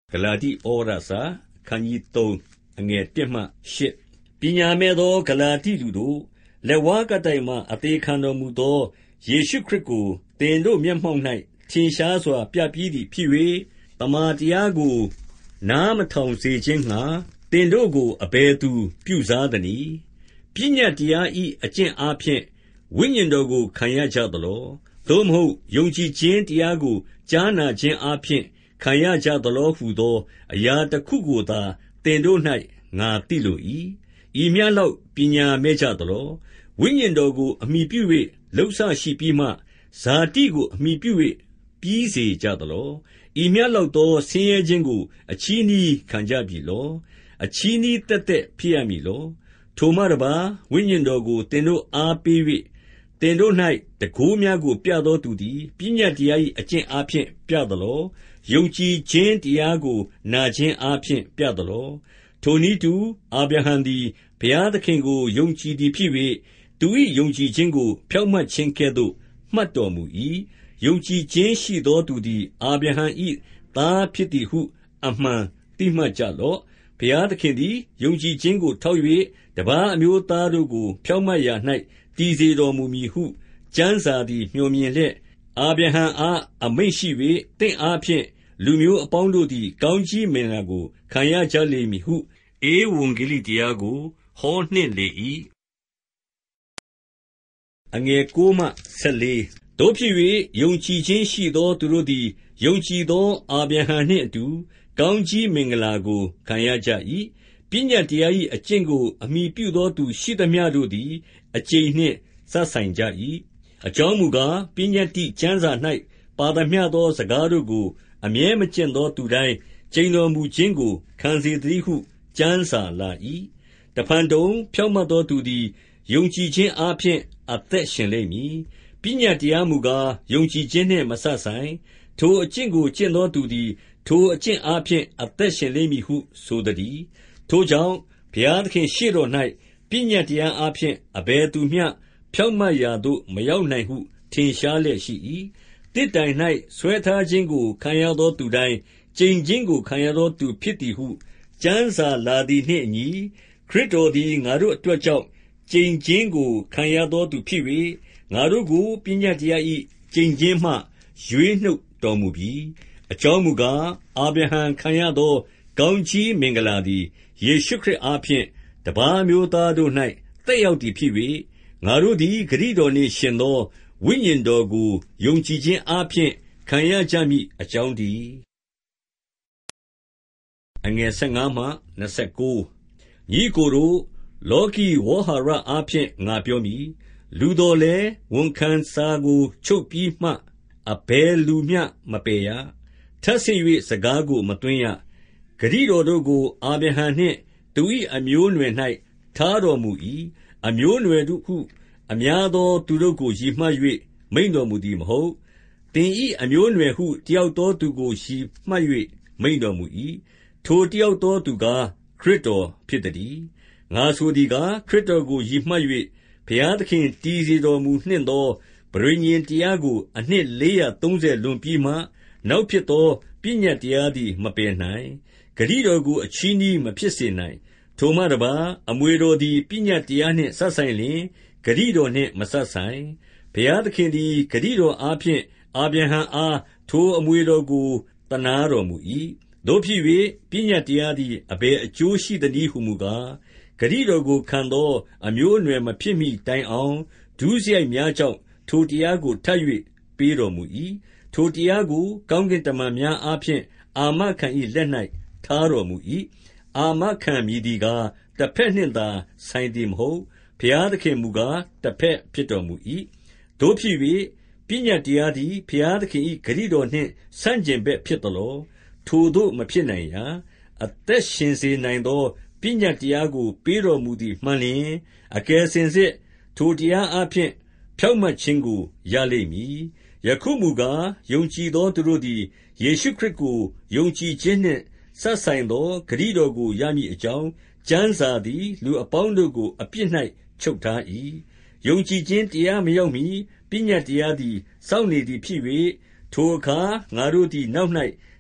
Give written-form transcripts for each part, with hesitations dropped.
ဂလာတိဩဝါဒစာအခန်းကြီး3အငယ်1မှ8ပညာမဲ့သောဂလာတိလူတို့လက်ဝါးကတိုင်မှအသေးခံတော်မူသောယေရှုခရစ်ကိုသင်တို့မျက်မှောက်၌ထင်ရှားစွာပြပြီးသည်ဖြစ်၍တမန်တရားကိုနားမထောင်စေခြင်းငှာသင်တို့ကိုအဘယ်သူပြုစားသနည်းပညာတရားဤအကျင့်အားဖြင့်ဝိညာဉ်တော်ကိုခံရကြသလောသို့မဟုတ်ယုံကြည်ခြင်းတရားကိုကြားနာခြင်းအားဖြင့်ခံရကြသလောဟုသောအရာတစ်ခုကိုသာသင်တို့၌ငါသိလို၏ဤမျှလောက်ပညာမဲ့ကြသလောဝိညာဉ်တော်ကိုအမိပြု၍လှုပ်ရှားရှိပြီးမှဇာတိကိုအမိပြု၍ပြီးစေကြသလောဤမျှလောက်သောဆင်းရဲခြင်းကိုအချည်းနှီးခံကြပြီလောအချည်းနှီးသက်သက်ဖြစ်ရမည်လောထိုမှတပါဝိညာဉ်တော်ကိုသင်တို့အားပေး၍သင်တို့၌တန်ခိုးများကိုပြသောသူသည်ပညတ်တရား၏အကျင့်အားဖြင့်ပြသလောယုံကြည်ခြင်းတရားကိုနာခြင်းအားဖြင့်ပြသလောထိုနည်းတူအာဗြဟံသည်ဘုရားသခင်ကိုယုံကြည်သည်ဖြစ်၍သူ၏ယုံကြည်ခြင်းကိုဖြောင့်မတ်ခြင်းကဲ့သို့မှတ်တော်မူ၏ယုံကြည်ခြင်းရှိသောသူသည်အာဗြဟံ၏သားဖြစ်သည်ဟုအမှန်သိမှတ်ကြလော့ဘုရားသခင်သည်ယုံကြည်ခြင်းကိုထောက်၍တပါးအမျိုးသားတို့ကိုဖြောင့်မတ်ရာ၌တည်စေတော်မူမည်ဟုကျမ်းစာသည်မြော်မြင်လျက်အာဗြဟံအားအမိန့်ရှိ၍သင့်အားဖြင့်လူမျိုးအပေါင်းတို့သည်ကောင်းကြီးမင်္ဂလာကိုခံရကြလိမ့်မည်ဟုဧဝံဂေလိတရားကိုဟောနှင့်လေ၏အငယ်9မှ14တို့ဖြစ်၍ယုံကြည်ခြင်းရှိသောသူတို့သည်ယုံကြည်သောအာဗြဟံနှင့်အတူကောင်းကြီးမင်္ဂလာကိုခံရကြ၏ပညတ်တရား၏အကျင့်ကိုအမိပြုသောသူရှိသမျှတို့သည်အကျိန်နှင့်စပ်ဆိုင်ကြ၏အကြောင်းမူကားပညတ်တိကျမ်းစာ၌ပါသမျှသောစကားတို့ကိုအမြဲမကျင့်သောသူတိုင်းကျိန်တော်မူခြင်းကိုခံစေသတည်းဟုကျမ်းစာလာ၏တဖန်တုံဖြောင့်မတ်သောသူသည်ယုံကြည်ခြင်းအားဖြင့်အသက်ရှင်လိမ့်မည်ပညတ်တရားမူကားယုံကြည်ခြင်းနှင့်မစပ်ဆိုင်ထိုအကျင့်ကိုကျင့်သောသူသည်ထိုအကျင့်အားဖြင့်အသက်ရှင်လိမ့်မည်ဟုဆိုသတည်းထိုကြောင့်ဘုရားသခင်ရှေ့တော်၌ပညတ်တရားအားဖြင့်အဘယ်သူမျှဖြောင့်မတ်ရာသို့မရောက်နိုင်ဟုထင်ရှားလျက်ရှိ၏တစ်တိုင်၌ဆွဲထားခြင်းကိုခံရသောသူတိုင်းကျိန်ခြင်းကိုခံရသောသူဖြစ်သည်ဟုကျမ်းစာလာသည်နှင့်အညီခရစ်တော်သည်ငါတို့အတွက်ကြောင့်ကျိန်ခြင်းကိုခံရသောသူဖြစ်၍ငါတို့ကိုပညတ်တရား၏ကျိန်ခြင်းမှရွေးနှုတ်တော်မူပြီအကြောင်းမူကားအာဗြဟံခံရသောကောင်းကြီးမင်္ဂလာသည်ယေရှုခရစ်အားဖြင့်တပါးမျိုးသားတို့၌သက်ရောက်သည်ဖြစ်၍ငါတို့သည်ဂတိတော်နှင့်ရှင်သောဝိညာဉ်တော်ကိုယုံကြည်ခြင်းအားဖြင့်ခံရကြမည်အကြောင်းတည်းအငယ်15မှ29ညီကိုတို့လောကီဝေါဟာရအားဖြင့်ငါပြောမည်လူတော်လည်းဝန်ခံစာကိုချုပ်ပြီးမှအဘယ်လူမျှမပယ်ရထပ်ဆင့်၍စကားကိုမသွင်းရဂတိတော်တို့ကိုအာဗြဟံနှင့်သူ၏အမျိုးအနွယ်၌ထားတော်မူ၏အမျိုးအနွယ်တို့ဟုအများသောသူတို့ကိုရည်မှတ်၍မိန့်တော်မူသည်မဟုတ်သင်၏အမျိုးအနွယ်ဟုတယောက်သောသူကိုရည်မှတ်၍မိန့်တော်မူ၏ထိုတယောက်သောသူကားခရစ်တော်ဖြစ်သတည်းငါဆိုသည်ကားခရစ်တော်ကိုရည်မှတ်၍ဘုရားသခင်တည်စေတော်မူနှင့်သောပဋိညာဉ်တရားကိုအနှစ်430လွန်ပြီးမှနောက်ဖြစ်သောပညတ်တရားသည်မပယ်နိုင်ဂတိတော်ကိုအချည်းနှီးမဖြစ်စေနိုင်ထိုမှတပါအမွေတော်သည်ပညတ်တရားနှင့်စပ်ဆိုင်လျှင်ဂတိတော်နှင့်မစပ်ဆိုင်ဘုရားသခင်သည်ဂတိတော်အားဖြင့်အာဗြဟံအားထိုအမွေတော်ကိုသနားတော်မူ၏တို့ဖြစ်၍ပညတ်တရားသည်အဘယ်အကျိုးရှိသနည်းဟုမူကားဂတိတော်ကိုခံသောအမျိုးအနွယ်မဖြစ်မီတိုင်အောင်ဒုစရိုက်များကြောင့်ထိုတရားကိုထပ်၍ပေးတော်မူ၏ထိုတရားကိုကောင်းကင်တမန်များအားဖြင့်အာမခံ၏လက်၌ထားတော်မူ၏အာမခံမည်သည်ကားတစ်ဖက်နှင့်သာဆိုင်သည်မဟုတ်ဘုရားသခင်မူကားတစ်ဖက်ဖြစ်တော်မူ၏တို့ဖြစ်၍ပညတ်တရားသည်ဘုရားသခင်၏ဂတိတော်နှင့်ဆန့်ကျင်ဘက်ဖြစ်သလောထိုသို့မဖြစ်နိုင်ရာအသက်ရှင်စေနိုင်သောပညတ်တရားကိုပေးတော်မူသည်မှန်လျှင်အကယ်စင်စစ်ထိုတရားအားဖြင့်ဖြောင့်မတ်ခြင်းကိုရလိမ့်မည်ယခုမူကားယုံကြည်သောသူတို့သည်ယေရှုခရစ်ကိုယုံကြည်ခြင်းနှင့်စပ်ဆိုင်သောဂတိတော်ကိုရမည်အကြောင်းကျမ်းစာသည်လူအပေါင်းတို့ကိုအပြစ်၌ချုပ်ထား၏ယုံကြည်ခြင်းတရားမရောက်မီပညတ်တရားသည်စောင့်နေသည်ဖြစ်၍ထိုအခါငါတို့သည်နောက်၌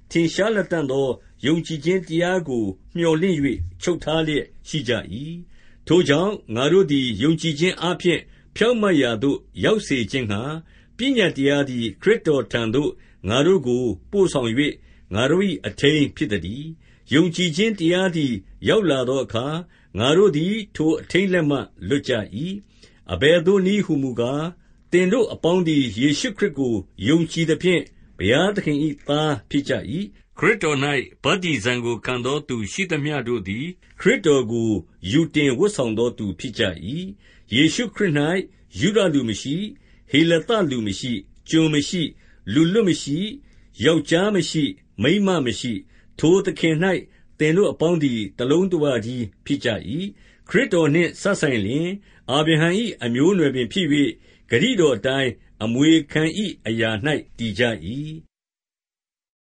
ထင်ရှားလတံ့သောယုံကြည်ခြင်းတရားကိုမြော်လင့်၍ချုပ်ထားလျက်ရှိကြ၏။ထိုကြောင့်ငါတို့သည်ယုံကြည်ခြင်းအားဖြင့်ဖြောင့်မတ်ရာသို့ရောက်စေခြင်းငှါပညတ်တရားသည်ခရစ်တော်ထံသို့ငါတို့ကိုပို့ဆောင်၍ငါတို့၏အထိန်းဖြစ်သတည်း။ယုံကြည်ခြင်းတရားသည်ရောက်လာသောအခါငါတို့သည်ထိုအထိန်းလက်မှလွတ်ကြ၏။အဘယ်သို့နည်းဟူမူကားသင်တို့အပေါင်းသည်ယေရှုခရစ်ကိုယုံကြည်သဖြင့်ဘုရားသခင်၏သားဖြစ်ကြ၏။ခရစ်တော်၌ဗတ္တိဇံကိုခံသောသူရှိသမျှတို့သည်ခရစ်တော်ကိုယူတင်ဝတ်ဆောင်သောသူဖြစ်ကြ၏။ယေရှုခရစ်၌ယုဒလူမရှိဟေလသလူမရှိကျွန်မရှိလူလွတ်မရှိယောက်ျားမရှိမိန်းမမရှိထိုသခင်၌သင်တို့အပေါင်းသည်တလုံးတဝတည်းဖြစ်ကြ၏။ခရစ်တော်နှင့်စပ်ဆိုင်လျှင်အာဗြဟံ၏အမျိုးအနွယ်ပင်ဖြစ်၍ဂတိတော်အတိုင်းအမွေခံ၏အရာ၌တည်ကြ၏